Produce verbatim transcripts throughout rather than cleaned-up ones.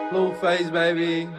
Blueface, baby.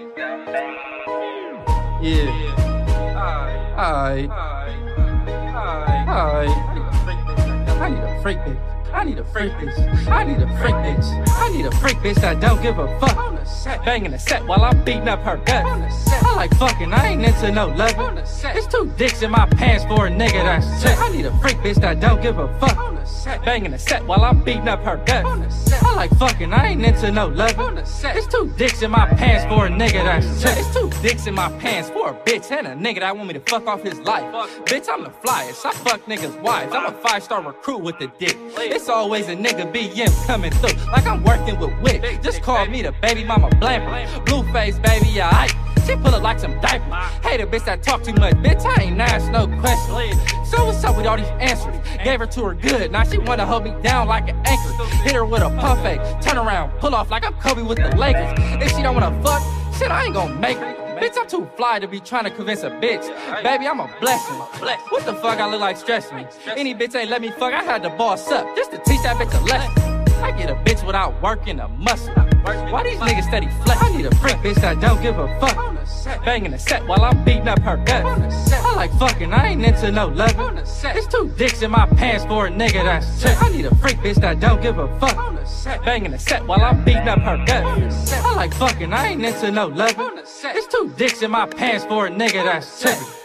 Yeah. Alright. Alright. I need a freak bitch. I need a freak bitch. I need a freak bitch. I need a freak bitch that don't give a fuck. Banging the set while I'm beating up her gut. I like fucking, I ain't into no loving. It's two dicks in my pants for a nigga that's check. I need a freak bitch that don't give a fuck. Banging the set while I'm beating up her gut. I like fucking, I ain't into no loving. It's two dicks in my pants for a nigga that's check. It's two dicks in my pants for a bitch and a nigga that want me to fuck off his life. Bitch, I'm the flyest, I fuck niggas' wives. I'm a five-star recruit with the dick. It's always a nigga B M coming through, like I'm working with Wick. Just call me the baby mama blamper. Blueface, baby, yeah, I. She pull up like some diapers. Hate a bitch that talk too much, bitch, I ain't asked no questions. So what's up with all these answers? Gave her to her good, now she wanna hold me down like an anchor. Hit her with a pump fake, turn around, pull off like I'm Kobe with the Lakers. If she don't wanna fuck, shit, I ain't gon' make her. Bitch, I'm too fly to be trying to convince a bitch. Baby, I'm a blessing. What the fuck I look like stressing me? Any bitch ain't let me fuck, I had to boss up just to teach that bitch a lesson. I get a bitch without working a muscle. Why these niggas steady flex? I need a freak bitch that don't give a fuck. Banging the set while I'm beating up her gut. I like fucking, I ain't into no loving. It's two dicks in my pants for a nigga that's check. I need a freak bitch that don't give a fuck. Banging the set while I'm beating up her gut. I like fucking, I ain't into no loving. It's two dicks in my pants for a nigga that's check.